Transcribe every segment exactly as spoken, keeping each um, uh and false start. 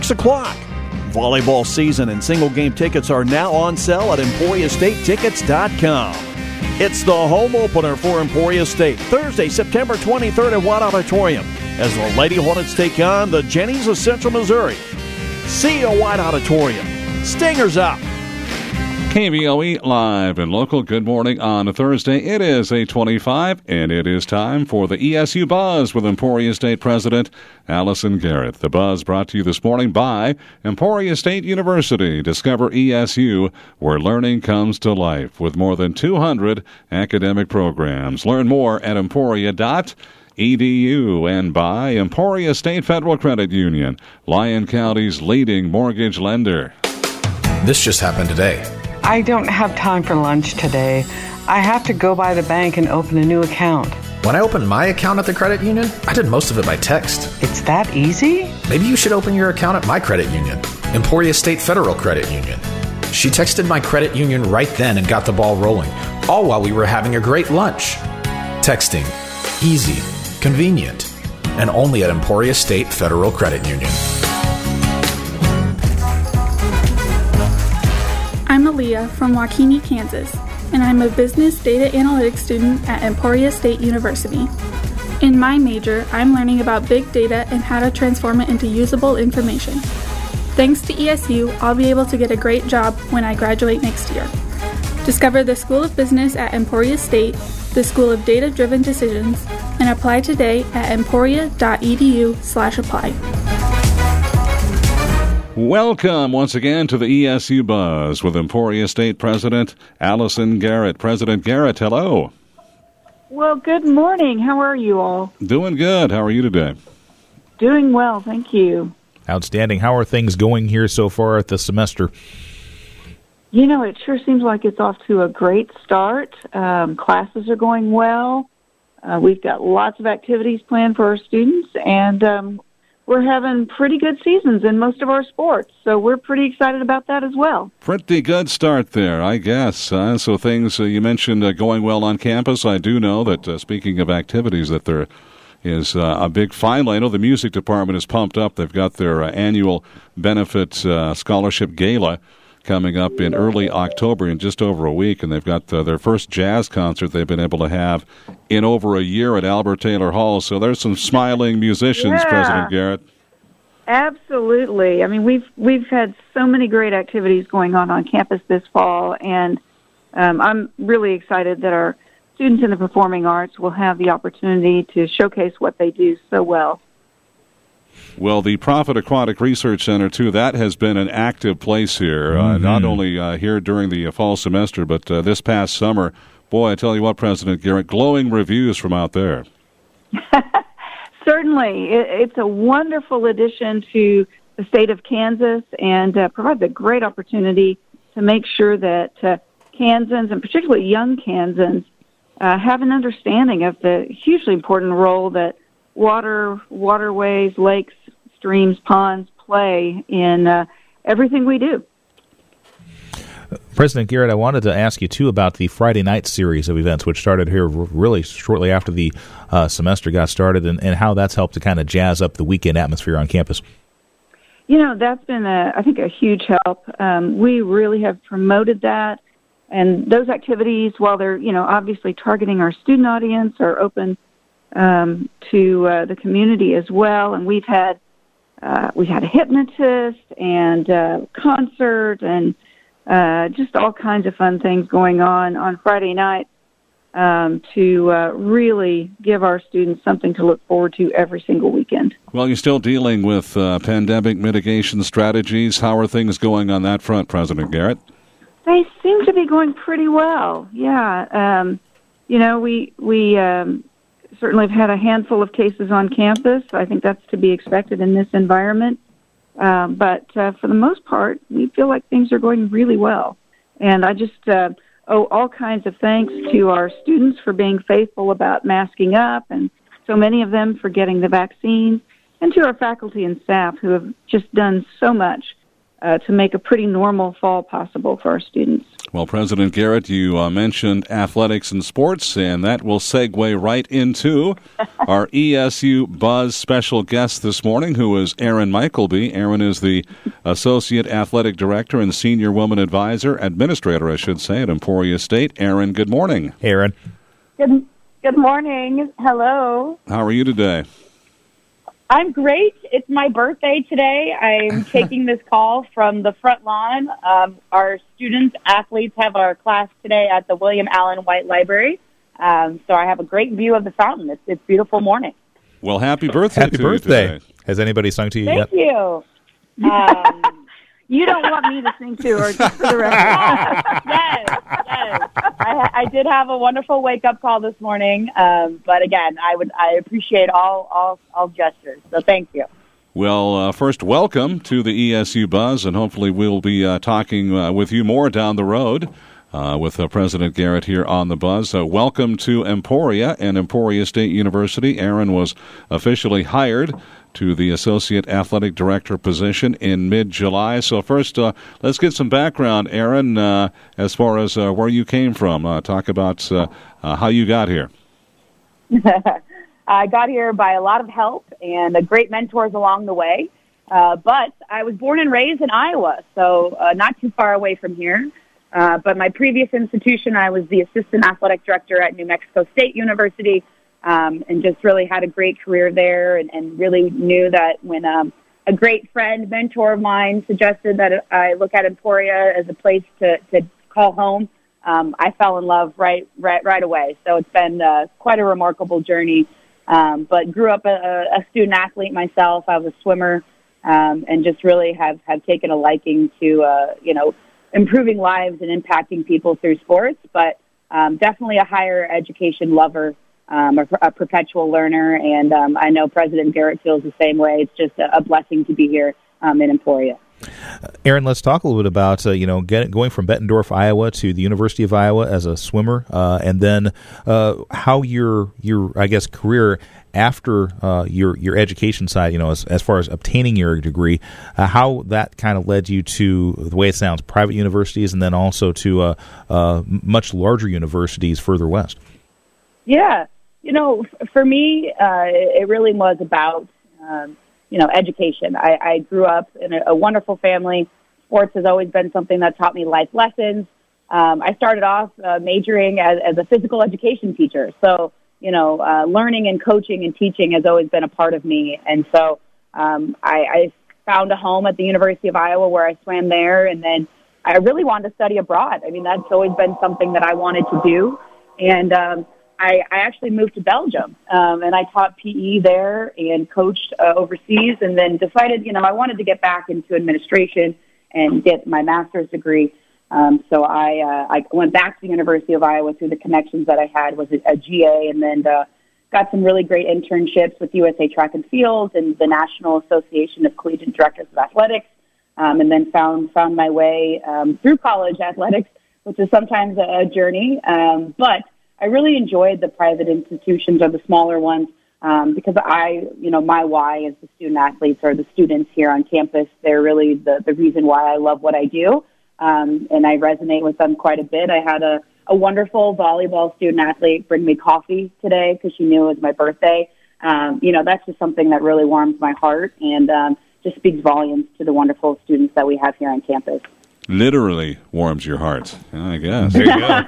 six o'clock. Volleyball season and single-game tickets are now on sale at Emporia State Tickets dot com. It's the home opener for Emporia State, Thursday, September twenty-third at Watt Auditorium, as the Lady Hornets take on the Jennies of Central Missouri. See you at Watt Auditorium. Stingers up! K V O E live and local. Good morning on a Thursday. It is eight twenty-five, and it is time for the E S U Buzz with Emporia State President Allison Garrett. The Buzz brought to you this morning by Emporia State University. Discover E S U, where learning comes to life, with more than two hundred academic programs. Learn more at emporia dot e d u, and by Emporia State Federal Credit Union, Lyon County's leading mortgage lender. This just happened today. I don't have time for lunch today. I have to go by the bank and open a new account. When I opened my account at the credit union, I did most of it by text. It's that easy? Maybe you should open your account at my credit union, Emporia State Federal Credit Union. She texted my credit union right then and got the ball rolling, all while we were having a great lunch. Texting, easy, convenient, and only at Emporia State Federal Credit Union. I'm Aaliyah from Waukene, Kansas, and I'm a business data analytics student at Emporia State University. In my major, I'm learning about big data and how to transform it into usable information. Thanks to E S U, I'll be able to get a great job when I graduate next year. Discover the School of Business at Emporia State, the School of Data-Driven Decisions, and apply today at emporia dot e d u slash apply. Welcome once again to the E S U Buzz with Emporia State President Allison Garrett. President Garrett, hello. Well, good morning. How are you all? Doing good. How are you today? Doing well, thank you. Outstanding. How are things going here so far at the semester? You know, it sure seems like it's off to a great start. Um, classes are going well. Uh, we've got lots of activities planned for our students, and um, we're having pretty good seasons in most of our sports, so we're pretty excited about that as well. Pretty good start there, I guess. Uh, so things, uh, you mentioned uh, going well on campus. I do know that, uh, speaking of activities, that there is uh, a big finally. I know the music department is pumped up. They've got their uh, annual benefit uh, scholarship gala coming up in early October in just over a week, and they've got uh, their first jazz concert they've been able to have in over a year at Albert Taylor Hall. So there's some smiling musicians, yeah, President Garrett. Absolutely. I mean, we've we've had so many great activities going on on campus this fall, and um, I'm really excited that our students in the performing arts will have the opportunity to showcase what they do so well. Well, the Profit Aquatic Research Center, too, that has been an active place here, mm-hmm. uh, not only uh, here during the uh, fall semester, but uh, this past summer. Boy, I tell you what, President Garrett, glowing reviews from out there. Certainly. It, it's a wonderful addition to the state of Kansas and uh, provides a great opportunity to make sure that uh, Kansans, and particularly young Kansans, uh, have an understanding of the hugely important role that water, waterways, lakes, streams, ponds play in uh, everything we do. President Garrett, I wanted to ask you, too, about the Friday night series of events, which started here really shortly after the uh, semester got started, and, and how that's helped to kind of jazz up the weekend atmosphere on campus. You know, that's been, a, I think, a huge help. Um, we really have promoted that, and those activities, while they're, you know, obviously targeting our student audience, are open um, to uh, the community as well. And we've had uh, we had a hypnotist and a concert and uh, just all kinds of fun things going on on Friday night um, to uh, really give our students something to look forward to every single weekend. Well, you're still dealing with uh, pandemic mitigation strategies. How are things going on that front, President Garrett? They seem to be going pretty well. Yeah, um, you know, we we um, certainly have had a handful of cases on campus. I think that's to be expected in this environment. Uh, but uh, for the most part, we feel like things are going really well. And I just uh, owe all kinds of thanks to our students for being faithful about masking up, and so many of them for getting the vaccine, and to our faculty and staff who have just done so much Uh, to make a pretty normal fall possible for our students. Well, President Garrett, you uh, mentioned athletics and sports, and that will segue right into our E S U Buzz special guest this morning, who is Erin Michelby. Erin is the Associate Athletic Director and Senior Woman Advisor, Administrator, I should say, at Emporia State. Erin, good morning. Erin. Good, good morning. Hello. How are you today? I'm great. It's my birthday today. I'm taking this call from the front lawn. Um, our students, athletes, have our class today at the William Allen White Library. Um, so I have a great view of the fountain. It's it's a beautiful morning. Well, happy birthday Happy to birthday. you today. Has anybody sung to you Thank yet? you. Um, You don't want me to sing to her, just for the record. yes, yes. I, I did have a wonderful wake-up call this morning, um, but again, I would I appreciate all all all gestures. So thank you. Well, uh, first, welcome to the E S U Buzz, and hopefully we'll be uh, talking uh, with you more down the road uh, with uh, President Garrett here on the Buzz. Uh, welcome to Emporia and Emporia State University. Erin was officially hired to the Associate Athletic Director position in mid-July. So first, uh, let's get some background, Erin, uh, as far as uh, where you came from. Uh, talk about uh, uh, how you got here. I got here by a lot of help and uh, great mentors along the way. Uh, but I was born and raised in Iowa, so uh, not too far away from here. Uh, but my previous institution, I was the Assistant Athletic Director at New Mexico State University, Um, and just really had a great career there, and, and really knew that when um, a great friend, mentor of mine suggested that I look at Emporia as a place to, to call home, um, I fell in love right right, right away. So it's been uh, quite a remarkable journey, um, but grew up a, a student athlete myself. I was a swimmer, um, and just really have, have taken a liking to, uh, you know, improving lives and impacting people through sports, but um, definitely a higher education lover. Um, a, a perpetual learner, and um, I know President Garrett feels the same way. It's just a, a blessing to be here um, in Emporia. Uh, Erin, let's talk a little bit about uh, you know get, going from Bettendorf, Iowa, to the University of Iowa as a swimmer, uh, and then uh, how your your I guess career after uh, your your education side, you know, as, as far as obtaining your degree, uh, how that kind of led you to, the way it sounds, private universities, and then also to uh, uh, much larger universities further west. Yeah. You know, for me, uh, it really was about, um, you know, education. I, I grew up in a, a wonderful family. Sports has always been something that taught me life lessons. Um, I started off uh, majoring as, as a physical education teacher. So, you know, uh, learning and coaching and teaching has always been a part of me. And so um, I, I found a home at the University of Iowa where I swam there. And then I really wanted to study abroad. I mean, that's always been something that I wanted to do. And, um, I, I actually moved to Belgium, um, and I taught P E there and coached uh, overseas, and then decided, you know, I wanted to get back into administration and get my master's degree. Um, so I, uh, I went back to the University of Iowa through the connections that I had, was a, a G A, and then uh, got some really great internships with U S A Track and Field and the National Association of Collegiate Directors of Athletics, um, and then found found my way um, through college athletics, which is sometimes a, a journey, um, but I really enjoyed the private institutions or the smaller ones um, because I, you know, my why is the student athletes or the students here on campus. They're really the, the reason why I love what I do, um, and I resonate with them quite a bit. I had a, a wonderful volleyball student athlete bring me coffee today because she knew it was my birthday. Um, you know, that's just something that really warms my heart and um, just speaks volumes to the wonderful students that we have here on campus. Literally warms your heart, I guess. There you go. um,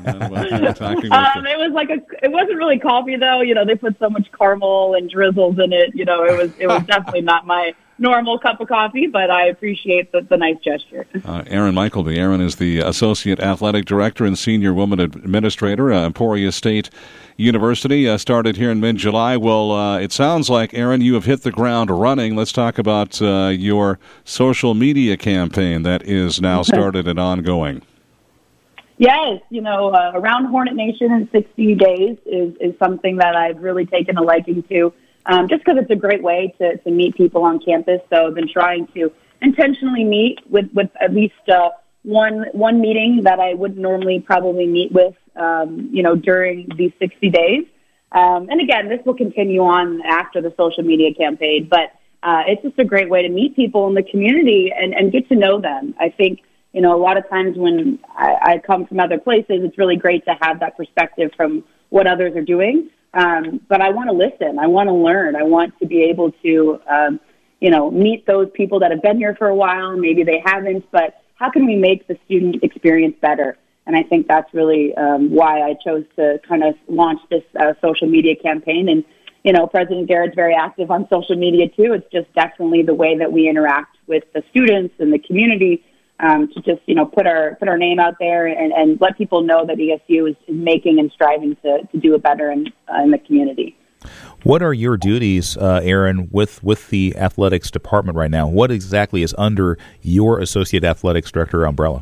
it was like a. It wasn't really coffee though. You know, they put so much caramel and drizzles in it. You know, it was. It was definitely not my normal cup of coffee, but I appreciate the, the nice gesture. Uh, Erin Michelby. Erin is the Associate Athletic Director and Senior Woman Administrator at Emporia State University. Uh, started here in mid-July. Well, uh, it sounds like, Erin, you have hit the ground running. Let's talk about uh, your social media campaign that is now started and ongoing. Yes, you know, uh, Around Hornet Nation in sixty days is, is something that I've really taken a liking to. Um, just because it's a great way to, to meet people on campus. So I've been trying to intentionally meet with, with at least uh, one one meeting that I wouldn't normally probably meet with, um, you know, during these sixty days. Um, and again, this will continue on after the social media campaign, but uh, it's just a great way to meet people in the community and, and get to know them. I think, you know, a lot of times when I, I come from other places, it's really great to have that perspective from what others are doing. Um, but I want to listen. I want to learn. I want to be able to, um, you know, meet those people that have been here for a while. Maybe they haven't, but how can we make the student experience better? And I think that's really um, why I chose to kind of launch this uh, social media campaign. And, you know, President Garrett's very active on social media too. It's just definitely the way that we interact with the students and the community, um, to just, you know, put our put our name out there and, and let people know that E S U is, is making and striving to, to do it better in, uh, in the community. What are your duties, uh, Aaron, with, with the athletics department right now? What exactly is under your associate athletics director umbrella?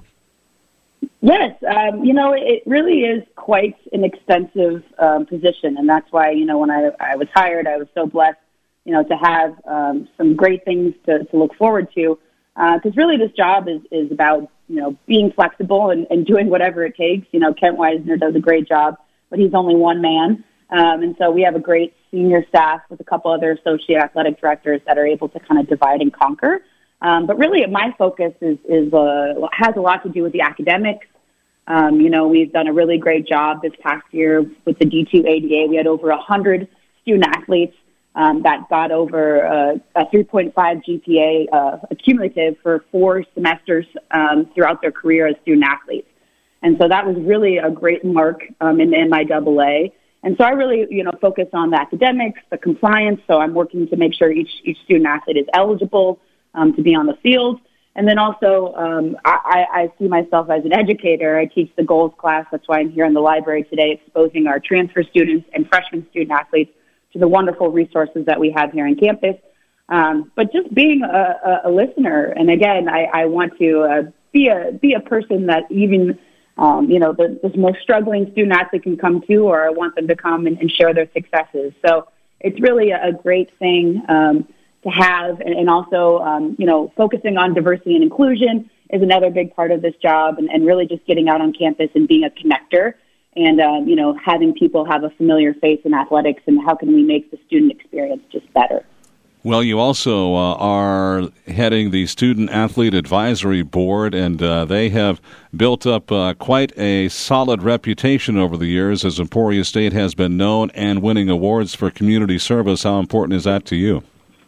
Yes, um, you know, it really is quite an extensive um, position, and that's why, you know, when I, I was hired, I was so blessed, you know, to have um, some great things to, to look forward to, because uh, really this job is, is about, you know, being flexible and, and doing whatever it takes. You know, Kent Weisner does a great job, but he's only one man, um, and so we have a great senior staff with a couple other associate athletic directors that are able to kind of divide and conquer. Um, but really, my focus is, is uh, has a lot to do with the academics. Um, you know, we've done a really great job this past year with the D two A D A. We had over one hundred student athletes um, that got over uh, a three point five G P A uh, accumulative for four semesters um, throughout their career as student athletes. And so that was really a great mark um, in the M I A A. And so I really, you know, focus on the academics, the compliance. So I'm working to make sure each, each student athlete is eligible Um, to be on the field. And then also, um, I, I see myself as an educator. I teach the goals class. That's why I'm here in the library today, exposing our transfer students and freshman student athletes to the wonderful resources that we have here on campus. Um, but just being a, a, a listener. And again, I, I want to uh, be a be a person that even, um, you know, the, the most struggling student athlete can come to, or I want them to come and, and share their successes. So it's really a, a great thing um, to have, and, and also, um, you know, focusing on diversity and inclusion is another big part of this job, and, and really just getting out on campus and being a connector and, uh, you know, having people have a familiar face in athletics, and how can we make the student experience just better. Well, you also uh, are heading the Student Athlete Advisory Board, and uh, they have built up uh, quite a solid reputation over the years, as Emporia State has been known and winning awards for community service. How important is that to you?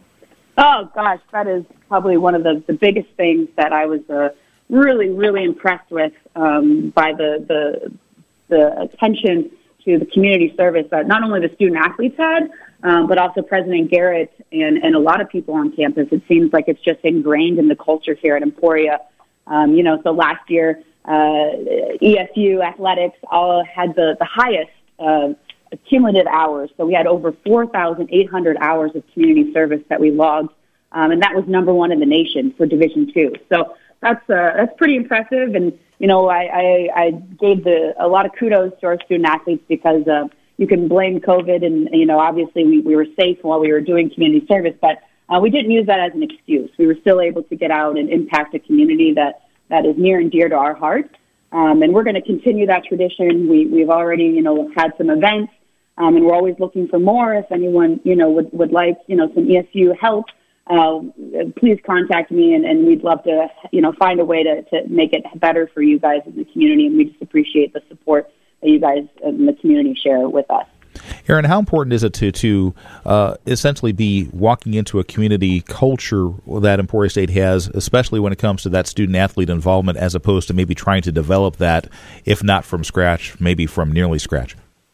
Oh, gosh, that is probably one of the, the biggest things that I was uh, really, really impressed with um, by the, the the attention to the community service that not only the student athletes had, um, but also President Garrett and, and a lot of people on campus. It seems like it's just ingrained in the culture here at Emporia. Um, you know, so last year, uh, E S U athletics all had the, the highest uh cumulative hours. So we had over four thousand eight hundred hours of community service that we logged, um, and that was number one in the nation for Division Two. So that's uh, that's pretty impressive. And you know, I, I, I gave the a lot of kudos to our student athletes, because uh, you can blame COVID, and you know, obviously we, we were safe while we were doing community service, but uh, we didn't use that as an excuse. We were still able to get out and impact a community that that is near and dear to our hearts. Um, and we're going to continue that tradition. We we've already you know had some events. Um, and we're always looking for more. If anyone, you know, would, would like, you know, some E S U help, uh, please contact me, and, and we'd love to, you know, find a way to, to make it better for you guys in the community. And we just appreciate the support that you guys in the community share with us. Aaron, how important is it to to uh, essentially be walking into a community culture that Emporia State has, especially when it comes to that student-athlete involvement, as opposed to maybe trying to develop that, if not from scratch, maybe from nearly scratch?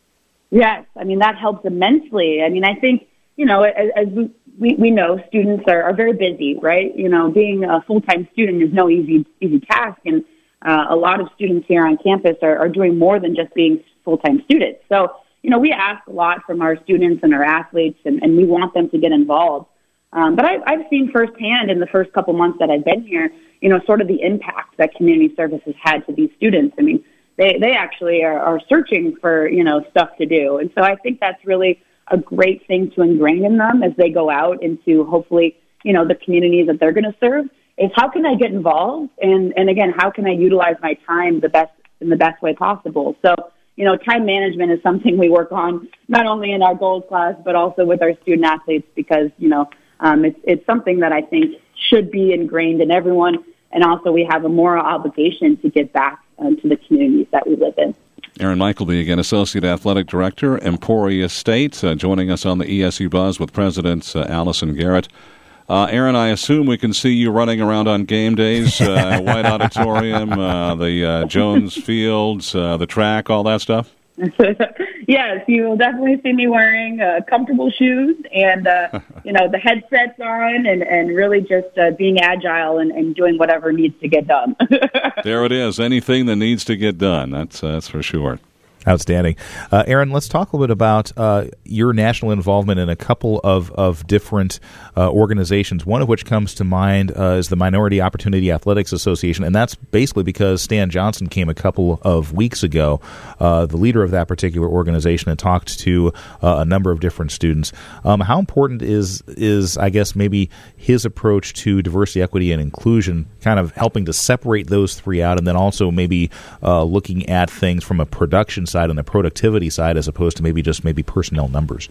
Yes, I mean, that helps immensely. I mean, I think, you know, as, as we, we, we know, students are, are very busy, right? You know, being a full-time student is no easy easy task, and uh, a lot of students here on campus are, are doing more than just being full-time students. So, you know, we ask a lot from our students and our athletes, and, and we want them to get involved. Um, but I, I've seen firsthand in the first couple months that I've been here, you know, sort of the impact that community service has had to these students. I mean, They they actually are, are searching for, you know, stuff to do. And so I think that's really a great thing to ingrain in them as they go out into, hopefully, you know, the communities that they're going to serve, is how can I get involved? And, and again, how can I utilize my time the best in the best way possible? So, you know, time management is something we work on, not only in our goals class, but also with our student athletes, because, you know, um, it's, it's something that I think should be ingrained in everyone. and also we have a moral obligation to give back um, to the communities that we live in. Erin Michelby, again, Associate Athletic Director, Emporia State, uh, joining us on the E S U Buzz with President uh, Allison Garrett. Uh, Erin, I assume we can see you running around on game days, uh, White Auditorium, uh, the uh, Jones Fields, uh, the track, all that stuff? Yes, you will definitely see me wearing uh, comfortable shoes and, uh, you know, the headsets on and, and really just uh, being agile and, and doing whatever needs to get done. There it is. Anything that needs to get done. That's, uh, that's for sure. Outstanding. Uh, Erin, let's talk a little bit about uh, your national involvement in a couple of, of different uh, organizations, one of which comes to mind uh, is the Minority Opportunity Athletics Association, and that's basically because Stan Johnson came a couple of weeks ago, uh, the leader of that particular organization, and talked to uh, a number of different students. Um, how important is, is, I guess, maybe his approach to diversity, equity, and inclusion, kind of helping to separate those three out, and then also maybe uh, looking at things from a production side on the productivity side as opposed to maybe just maybe personnel numbers?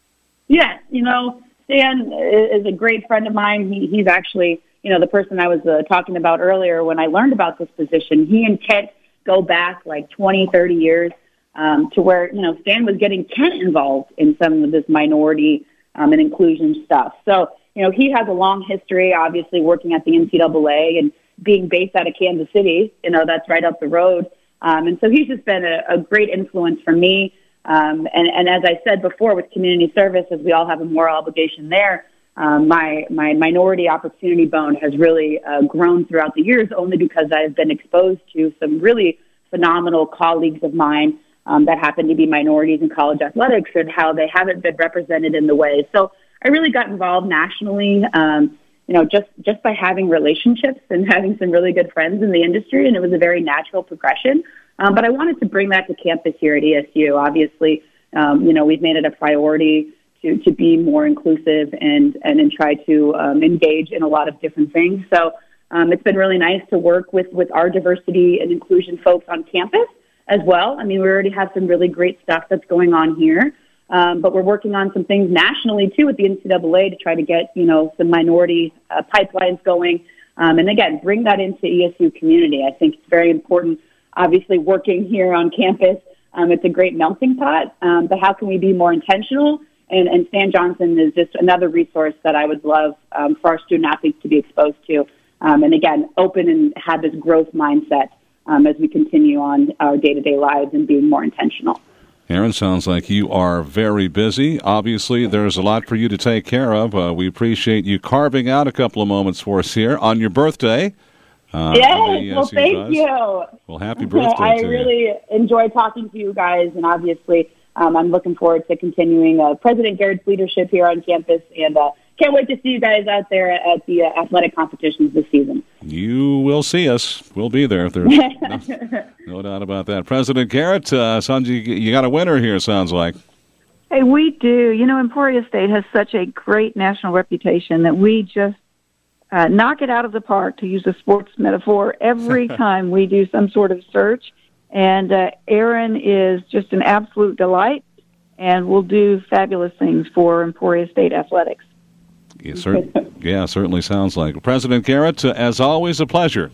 Yes, you know, Stan is a great friend of mine. He, he's actually, you know, the person I was uh, talking about earlier when I learned about this position. He and Kent go back like twenty, thirty years um, to where, you know, Stan was getting Kent involved in some of this minority um, and inclusion stuff. So, you know, he has a long history, obviously, working at the N C double A and being based out of Kansas City. You know, that's right up the road. Um, and so he's just been a, a great influence for me. Um, and, and as I said before, with community service, as we all have a moral obligation there, um, my, my minority opportunity bone has really uh, grown throughout the years only because I've been exposed to some really phenomenal colleagues of mine um, that happen to be minorities in college athletics and how they haven't been represented in the way. So I really got involved nationally, um, you know, just, just by having relationships and having some really good friends in the industry, and it was a very natural progression. Um, but I wanted to bring that to campus here at E S U. Obviously, um, you know, we've made it a priority to, to be more inclusive and, and, and try to um, engage in a lot of different things. So um, it's been really nice to work with, with our diversity and inclusion folks on campus as well. I mean, we already have some really great stuff that's going on here. Um, but we're working on some things nationally, too, with the N C double A to try to get, you know, some minority uh, pipelines going. Um, and, again, bring that into E S U community. I think it's very important, obviously, working here on campus. Um, it's a great melting pot. Um, but how can we be more intentional? And, and Stan Johnson is just another resource that I would love um, for our student-athletes to be exposed to. Um, and, again, open and have this growth mindset um, as we continue on our day-to-day lives and being more intentional. Erin, sounds like you are very busy. Obviously, there's a lot for you to take care of. Uh, we appreciate you carving out a couple of moments for us here on your birthday. Uh, yes, well, thank Buzz. you. Well, happy birthday I to really you. enjoy talking to you guys, and obviously um, I'm looking forward to continuing uh, President Garrett's leadership here on campus, and uh, can't wait to see you guys out there at the uh, athletic competitions this season. You will see us. We'll be there. There's no, no doubt about that. President Garrett, uh, Sanji, you got a winner here, sounds like. Hey, we do. You know, Emporia State has such a great national reputation that we just uh, knock it out of the park, to use a sports metaphor, every time we do some sort of search. And uh, Erin is just an absolute delight, and will do fabulous things for Emporia State athletics. Yeah, cer- yeah, certainly sounds like. President Garrett, uh, as always, a pleasure.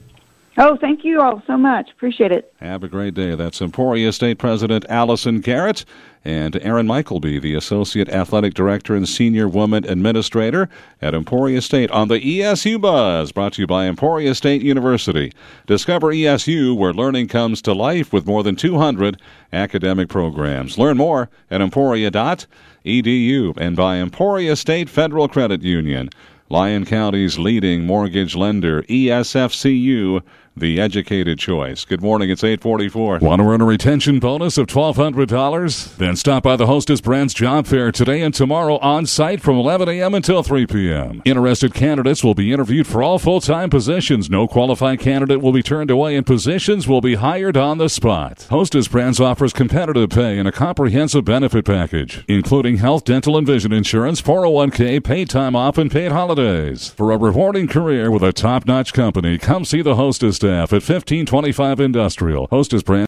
Oh, thank you all so much. Appreciate it. Have a great day. That's Emporia State President Allison Garrett and Erin Michelby, the Associate Athletic Director and Senior Woman Administrator at Emporia State on the E S U Buzz, brought to you by Emporia State University. Discover E S U, where learning comes to life with more than two hundred academic programs. Learn more at emporia dot e d u and by Emporia State Federal Credit Union. Lyon County's leading mortgage lender, E S F C U, the educated choice. Good morning, it's eight forty-four. Want to earn a retention bonus of twelve hundred dollars? Then stop by the Hostess Brands Job Fair today and tomorrow on site from eleven a.m. until three p.m. Interested candidates will be interviewed for all full-time positions. No qualified candidate will be turned away, and positions will be hired on the spot. Hostess Brands offers competitive pay and a comprehensive benefit package, including health, dental, and vision insurance, four oh one k, paid time off, and paid holidays. For a rewarding career with a top-notch company, come see the Hostess staff at fifteen twenty-five Industrial. Hostess Brands